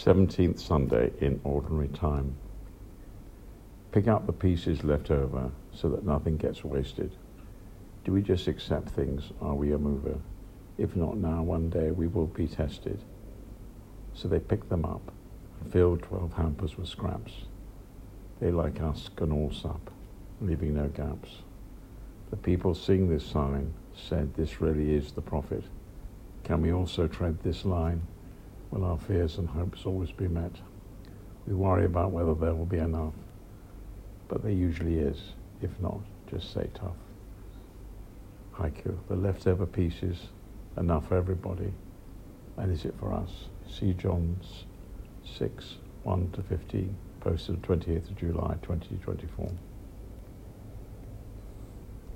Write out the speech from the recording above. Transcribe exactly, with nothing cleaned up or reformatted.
seventeenth Sunday in Ordinary Time. Pick out the pieces left over so that nothing gets wasted. Do we just accept things? Are we a mover? If not now, one day we will be tested. So they picked them up and filled twelve hampers with scraps. They, like us, can all sup, leaving no gaps. The people seeing this sign said, "This really is the prophet. Can we also tread this line? Will our fears and hopes always be met? We worry about whether there will be enough, but there usually is. If not, just say tough." Haiku, the leftover pieces, enough for everybody. And is it for us? See John six, one to fifteen, posted twenty-eighth of July, twenty twenty-four.